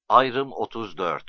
Ayrım 34.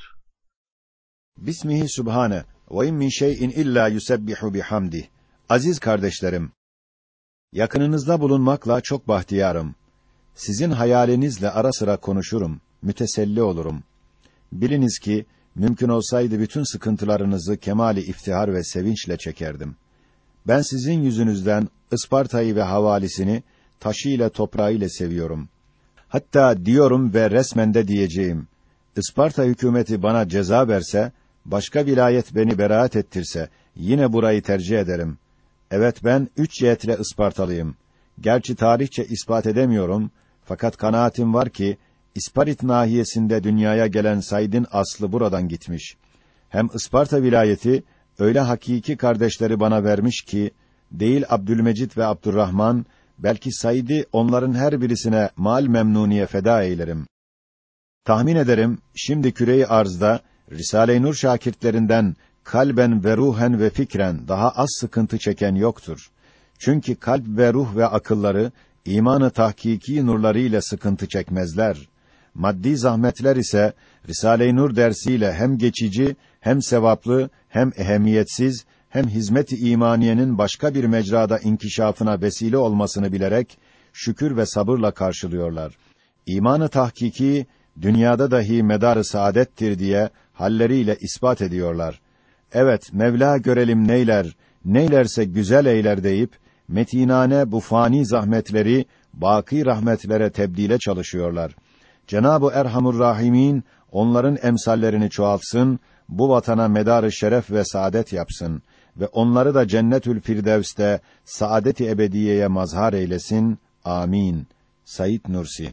Bismihi Sübhane ve in min şey'in illa yusebbihu bihamdih. Aziz kardeşlerim, yakınınızda bulunmakla çok bahtiyarım. Sizin hayalinizle ara sıra konuşurum, müteselli olurum. Biliniz ki, mümkün olsaydı bütün sıkıntılarınızı kemali iftihar ve sevinçle çekerdim. Ben sizin yüzünüzden Isparta'yı ve havalisini taşıyla toprağıyla seviyorum. Hatta diyorum ve resmen de diyeceğim. Isparta hükümeti bana ceza verse, başka vilayet beni beraat ettirse, yine burayı tercih ederim. Evet, ben 3 cihetle Ispartalıyım. Gerçi tarihçe ispat edemiyorum, fakat kanaatim var ki, İsparit nahiyesinde dünyaya gelen Said'in aslı buradan gitmiş. Hem Isparta vilayeti, öyle hakiki kardeşleri bana vermiş ki, değil Abdülmecid ve Abdurrahman, belki Said'i onların her birisine mal memnuniye feda eylerim. Tahmin ederim, şimdi küre-i arzda, Risale-i Nur şakirtlerinden, kalben ve ruhen ve fikren daha az sıkıntı çeken yoktur. Çünkü kalp ve ruh ve akılları, imanı tahkiki nurlarıyla sıkıntı çekmezler. Maddi zahmetler ise, Risale-i Nur dersiyle hem geçici, hem sevaplı, hem ehemmiyetsiz, hem hizmet-i imaniyenin başka bir mecrada inkişafına vesile olmasını bilerek, şükür ve sabırla karşılıyorlar. İmanı tahkiki, dünyada dahi medar-ı saadettir diye, halleriyle ispat ediyorlar. Evet, Mevla görelim neyler, neylerse güzel eyler deyip, metinane bu fani zahmetleri, baki rahmetlere tebdile çalışıyorlar. Cenab-ı Erhamur Rahimin, onların emsallerini çoğaltsın, bu vatana medar-ı şeref ve saadet yapsın ve onları da Cennetül Firdevs'te saadet-i ebediyeye mazhar eylesin. Amin. Said Nursi.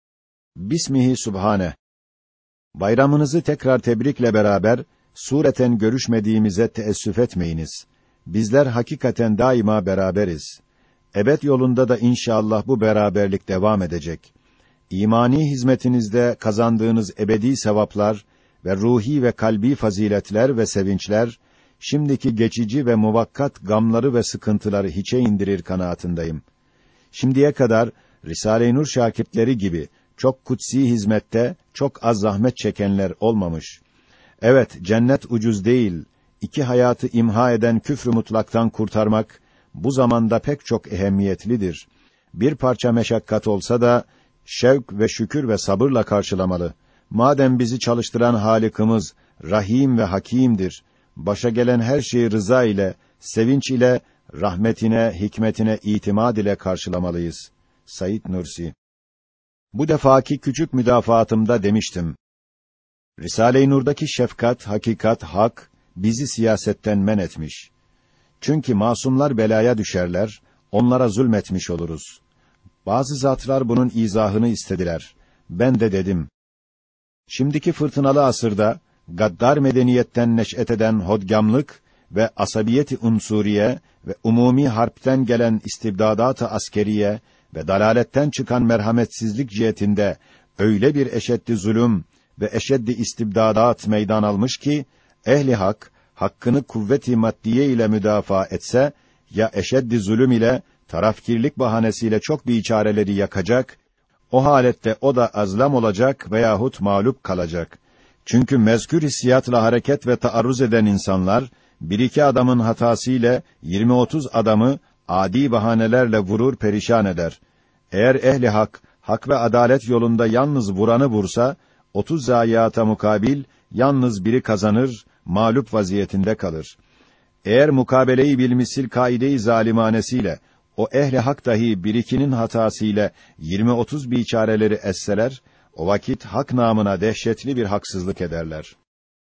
Bismihi Sübhane. Bayramınızı tekrar tebrikle beraber, sureten görüşmediğimize teessüf etmeyiniz. Bizler hakikaten daima beraberiz. Ebed yolunda da inşallah bu beraberlik devam edecek. İmani hizmetinizde kazandığınız ebedi sevaplar ve ruhi ve kalbi faziletler ve sevinçler, şimdiki geçici ve muvakkat gamları ve sıkıntıları hiçe indirir kanaatindeyim. Şimdiye kadar, Risale-i Nur şakirtleri gibi, çok kutsi hizmette, çok az zahmet çekenler olmamış. Evet, cennet ucuz değil, 2 hayatı imha eden küfrü mutlaktan kurtarmak, bu zamanda pek çok ehemmiyetlidir. Bir parça meşakkat olsa da, şevk ve şükür ve sabırla karşılamalı. Madem bizi çalıştıran Halık'ımız, Rahim ve Hakîm'dir, başa gelen her şeyi rıza ile, sevinç ile, rahmetine, hikmetine itimat ile karşılamalıyız. Said Nursi. Bu defaki küçük müdafaatımda demiştim. Risale-i Nur'daki şefkat, hakikat, hak, bizi siyasetten men etmiş. Çünkü masumlar belaya düşerler, onlara zulmetmiş oluruz. Bazı zatlar bunun izahını istediler. Ben de dedim. Şimdiki fırtınalı asırda, gaddar medeniyetten neş'et eden hodgamlık ve asabiyeti unsuriye ve umumi harpten gelen istibdadat-ı askeriye ve dalaletten çıkan merhametsizlik cihetinde öyle bir eşeddi zulüm ve eşeddi istibdadat meydan almış ki, ehli hak, hakkını kuvvet-i maddiye ile müdafaa etse, ya eşeddi zulüm ile, tarafkirlik bahanesiyle çok biçareleri yakacak, o halette o da azlam olacak veyahut mağlup kalacak. Çünkü mezkür hissiyatla hareket ve taarruz eden insanlar, 1-2 adamın hatasıyla 20-30 adamı adi bahanelerle vurur perişan eder. Eğer ehli hak, hak ve adalet yolunda yalnız vuranı vursa, 30 zayiata mukabil, yalnız biri kazanır, mağlup vaziyetinde kalır. Eğer mukabeleyi bilmisil kaide-i zalimanesiyle, o ehli hak dahi 1-2'nin hatasıyla 20-30 biçareleri esseler, o vakit hak namına dehşetli bir haksızlık ederler.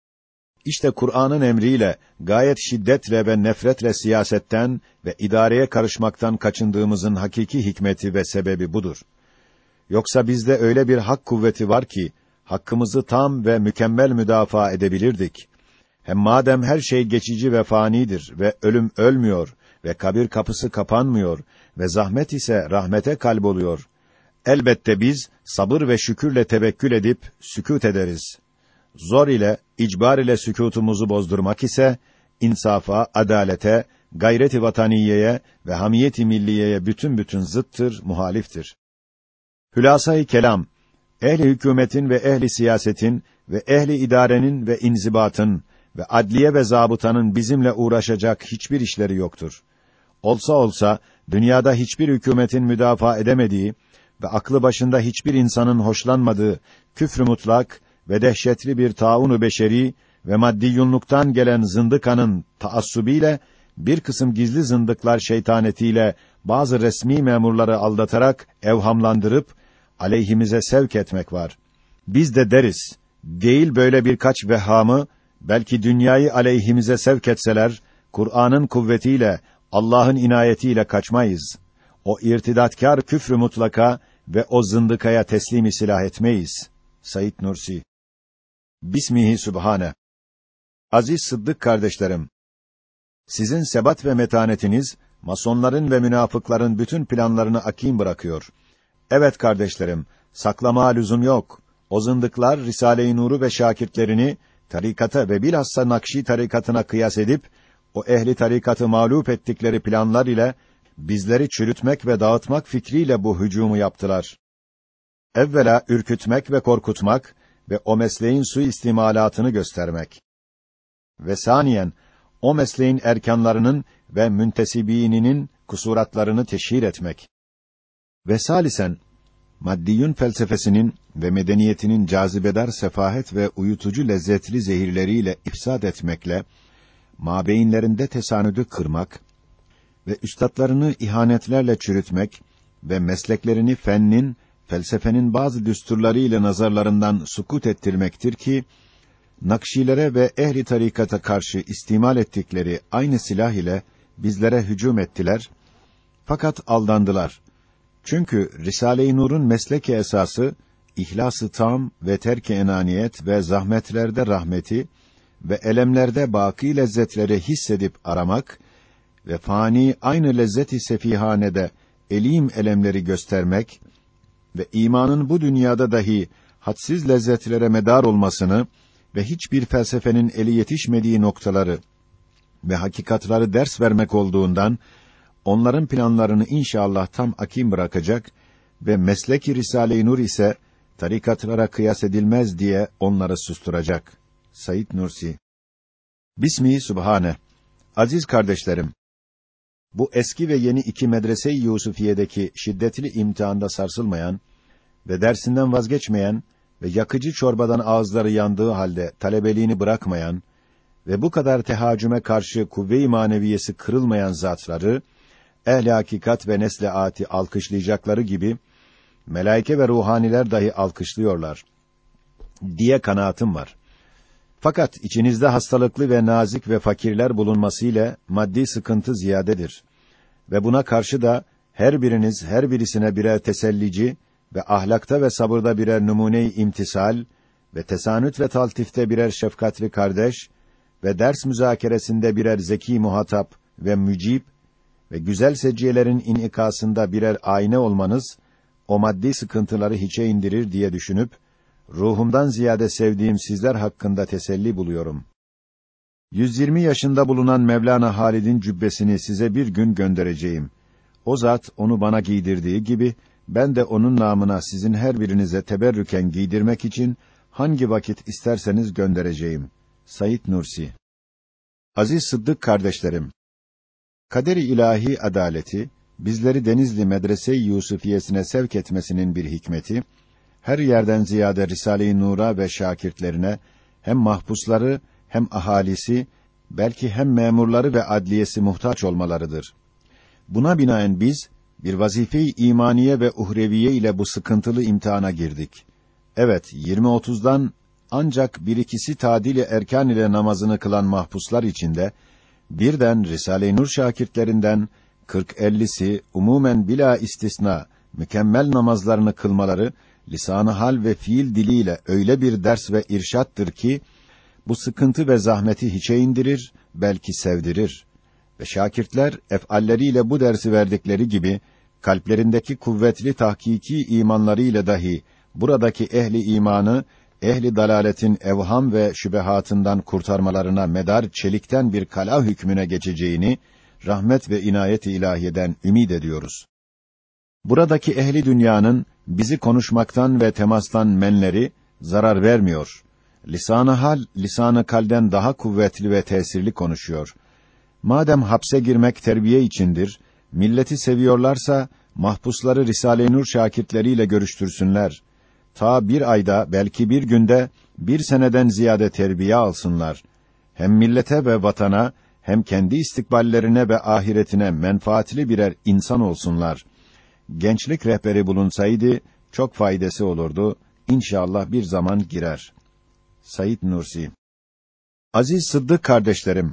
İşte Kur'an'ın emriyle, gayet şiddetle ve nefretle siyasetten ve idareye karışmaktan kaçındığımızın hakiki hikmeti ve sebebi budur. Yoksa bizde öyle bir hak kuvveti var ki, hakkımızı tam ve mükemmel müdafaa edebilirdik. Hem madem her şey geçici ve fanidir ve ölüm ölmüyor ve kabir kapısı kapanmıyor ve zahmet ise rahmete kalboluyor, elbette biz sabır ve şükürle tevekkül edip sükût ederiz. Zor ile, icbar ile sükûtumuzu bozdurmak ise, insafa, adalete, gayret-i vataniyeye ve hamiyet-i milliyeye bütün zıttır, muhaliftir. Hülasa-i kelam, ehli hükümetin ve ehli siyasetin ve ehli idarenin ve inzibatın ve adliye ve zabıtanın bizimle uğraşacak hiçbir işleri yoktur. Olsa olsa, dünyada hiçbir hükümetin müdafaa edemediği ve aklı başında hiçbir insanın hoşlanmadığı küfr-ü mutlak ve dehşetli bir taun-u beşeri ve maddiyunluktan gelen zındıkanın taassubiyle, bir kısım gizli zındıklar şeytanetiyle bazı resmi memurları aldatarak, evhamlandırıp, aleyhimize sevk etmek var. Biz de deriz, değil böyle birkaç vehhamı, belki dünyayı aleyhimize sevk etseler, Kur'an'ın kuvvetiyle, Allah'ın inayetiyle kaçmayız. O irtidatkâr küfrü mutlaka ve o zındıkaya teslimi silah etmeyiz. Said Nursi. Bismihi Sübhane. Aziz Sıddık kardeşlerim, sizin sebat ve metanetiniz, masonların ve münafıkların bütün planlarını akîm bırakıyor. Evet kardeşlerim, saklamaya lüzum yok. O zındıklar, Risale-i Nur'u ve şakirtlerini, tarikata ve bilhassa Nakşi tarikatına kıyas edip, o ehli tarikatı mağlup ettikleri planlar ile, bizleri çürütmek ve dağıtmak fikriyle bu hücumu yaptılar. Evvela ürkütmek ve korkutmak ve o mesleğin suistimalatını göstermek. Ve saniyen, o mesleğin erkanlarının ve müntesibîninin kusuratlarını teşhir etmek. Ve salisen, maddiyün felsefesinin ve medeniyetinin cazibedar sefahet ve uyutucu lezzetli zehirleriyle ifsad etmekle, mabeyinlerinde tesanüdü kırmak ve üstatlarını ihanetlerle çürütmek ve mesleklerini fennin, felsefenin bazı düsturları ile nazarlarından sukut ettirmektir ki, Nakşilere ve ehli tarikata karşı istimal ettikleri aynı silah ile bizlere hücum ettiler, fakat aldandılar. Çünkü Risale-i Nur'un mesleki esası, ihlas-ı tam ve terk-i enaniyet ve zahmetlerde rahmeti ve elemlerde baki lezzetleri hissedip aramak ve fani aynı lezzet-i sefihanede elim elemleri göstermek ve imanın bu dünyada dahi hadsiz lezzetlere medar olmasını ve hiçbir felsefenin eli yetişmediği noktaları ve hakikatları ders vermek olduğundan, onların planlarını inşallah tam akîm bırakacak ve meslek-i Risale-i Nur ise tarikatlara kıyas edilmez diye onları susturacak. Said Nursi. Bismihi Sübhane. Aziz kardeşlerim, bu eski ve yeni iki medrese-i Yusufiye'deki şiddetli imtihanda sarsılmayan ve dersinden vazgeçmeyen ve yakıcı çorbadan ağızları yandığı halde talebeliğini bırakmayan ve bu kadar tehacüme karşı kuvve-i maneviyesi kırılmayan zatları, ehl-i hakikat ve nesl-i âti alkışlayacakları gibi, melaike ve ruhaniler dahi alkışlıyorlar diye kanaatim var. Fakat içinizde hastalıklı ve nazik ve fakirler bulunmasıyla maddi sıkıntı ziyadedir. Ve buna karşı da her biriniz her birisine birer tesellici ve ahlakta ve sabırda birer numune-i imtisal ve tesanüt ve taltifte birer şefkatli kardeş ve ders müzakeresinde birer zeki muhatap ve mücib ve güzel seciyelerin inikasında birer ayna olmanız, o maddi sıkıntıları hiçe indirir diye düşünüp, ruhumdan ziyade sevdiğim sizler hakkında teselli buluyorum. 120 yaşında bulunan Mevlana Halid'in cübbesini size bir gün göndereceğim. O zat onu bana giydirdiği gibi, ben de onun namına sizin her birinize teberrüken giydirmek için hangi vakit isterseniz göndereceğim. Said Nursi. Aziz Sıddık kardeşlerim, kader-i ilahi adaleti, bizleri Denizli Medrese-i Yusufiyesine sevk etmesinin bir hikmeti, her yerden ziyade Risale-i Nur'a ve şakirtlerine, hem mahpusları, hem ahalisi, belki hem memurları ve adliyesi muhtaç olmalarıdır. Buna binaen biz, bir vazife-i imaniye ve uhreviye ile bu sıkıntılı imtihana girdik. Evet, 20-30'dan ancak bir ikisi tadil-i erkan ile namazını kılan mahpuslar içinde, birden Risale-i Nur şakirtlerinden 40-50'si umumen bila istisna mükemmel namazlarını kılmaları, lisan-ı hal ve fiil diliyle öyle bir ders ve irşattır ki, bu sıkıntı ve zahmeti hiçe indirir, belki sevdirir. Ve şakirtler, ef'alleriyle bu dersi verdikleri gibi, kalplerindeki kuvvetli tahkiki imanlarıyla dahi, buradaki ehli imanı, ehli dalaletin evham ve şübehatından kurtarmalarına medar çelikten bir kala hükmüne geçeceğini, rahmet ve inayet-i ilahiyeden ümid ediyoruz. buradaki ehli dünyanın bizi konuşmaktan ve temastan menleri zarar vermiyor. Lisan-ı hal, lisan-ı kalden daha kuvvetli ve tesirli konuşuyor. Madem hapse girmek terbiye içindir, milleti seviyorlarsa, mahpusları Risale-i Nur şakirtleriyle görüştürsünler. Ta bir ayda, belki bir günde, bir seneden ziyade terbiye alsınlar. Hem millete ve vatana, hem kendi istikballerine ve ahiretine menfaatli birer insan olsunlar. Gençlik rehberi bulunsaydı, çok faydası olurdu. İnşallah bir zaman girer. Said Nursi. Aziz Sıddık kardeşlerim,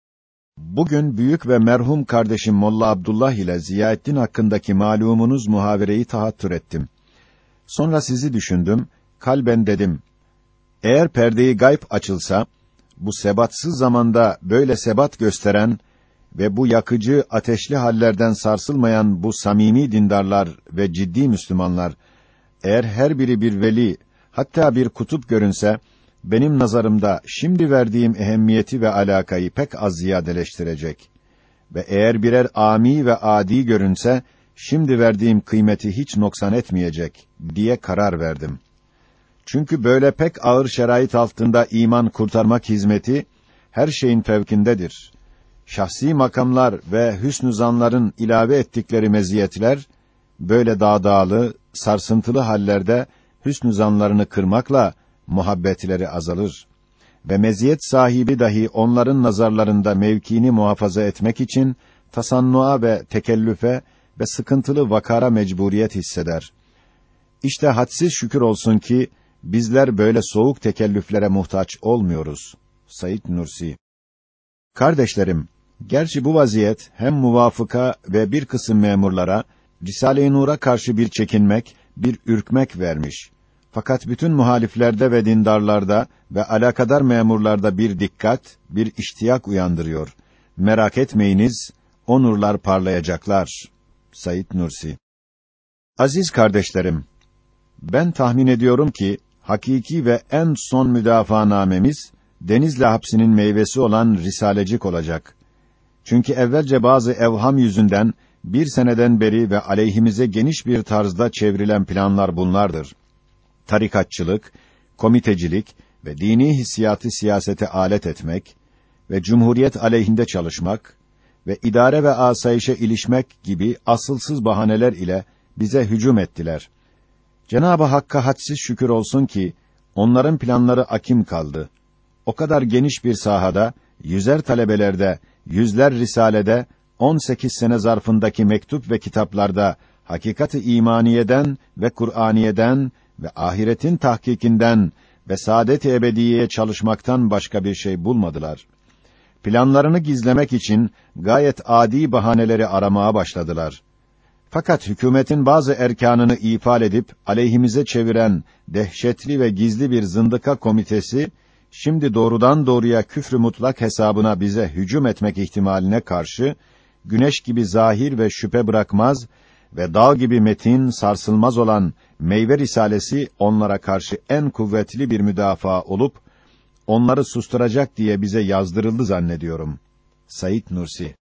bugün büyük ve merhum kardeşim Molla Abdullah ile Ziyaettin hakkındaki malumunuz muhavereyi tahattür ettim. Sonra sizi düşündüm, kalben dedim, eğer perdeyi gayb açılsa, bu sebatsız zamanda böyle sebat gösteren ve bu yakıcı, ateşli hallerden sarsılmayan bu samimi dindarlar ve ciddi Müslümanlar, eğer her biri bir veli, hatta bir kutup görünse, benim nazarımda şimdi verdiğim ehemmiyeti ve alakayı pek az ziyadeleştirecek. Ve eğer birer âmi ve âdî görünse, şimdi verdiğim kıymeti hiç noksan etmeyecek diye karar verdim. Çünkü böyle pek ağır şerait altında iman kurtarmak hizmeti, her şeyin fevkindedir. Şahsi makamlar ve hüsnü zanların ilave ettikleri meziyetler, böyle dağdağlı, sarsıntılı hallerde hüsnü zanlarını kırmakla muhabbetleri azalır. Ve meziyet sahibi dahi onların nazarlarında mevkiini muhafaza etmek için tasannua ve tekellüfe ve sıkıntılı vakara mecburiyet hisseder. İşte hadsiz şükür olsun ki bizler böyle soğuk tekellüflere muhtaç olmuyoruz. Said Nursi. Kardeşlerim, gerçi bu vaziyet hem muvafıka ve bir kısım memurlara Risale-i Nur'a karşı bir çekinmek, bir ürkmek vermiş. Fakat bütün muhaliflerde ve dindarlarda ve alakadar memurlarda bir dikkat, bir iştiyak uyandırıyor. Merak etmeyiniz, o nurlar parlayacaklar. Said Nursi. Aziz kardeşlerim, ben tahmin ediyorum ki hakiki ve en son müdafaanamemiz Denizli hapsinin meyvesi olan Risalecik olacak. Çünkü evvelce bazı evham yüzünden bir seneden beri ve aleyhimize geniş bir tarzda çevrilen planlar bunlardır. Tarikatçılık, komitecilik ve dini hissiyatı siyasete alet etmek ve cumhuriyet aleyhinde çalışmak ve idare ve asayişe ilişmek gibi asılsız bahaneler ile bize hücum ettiler. Cenab-ı Hakk'a hadsiz şükür olsun ki onların planları akim kaldı. O kadar geniş bir sahada, yüzer talebelerde, yüzler risalede, 18 sene zarfındaki mektup ve kitaplarda hakikat-ı imaniyeden ve Kur'aniyeden ve ahiretin tahkikinden ve saadet-i ebediyeye çalışmaktan başka bir şey bulmadılar. Planlarını gizlemek için gayet adi bahaneleri aramaya başladılar. Fakat hükümetin bazı erkanını ifade edip aleyhimize çeviren dehşetli ve gizli bir zındıka komitesi, şimdi doğrudan doğruya küfrü mutlak hesabına bize hücum etmek ihtimaline karşı, güneş gibi zahir ve şüphe bırakmaz ve dağ gibi metin, sarsılmaz olan meyve risalesi onlara karşı en kuvvetli bir müdafaa olup, onları susturacak diye bize yazdırıldı zannediyorum. Said Nursi.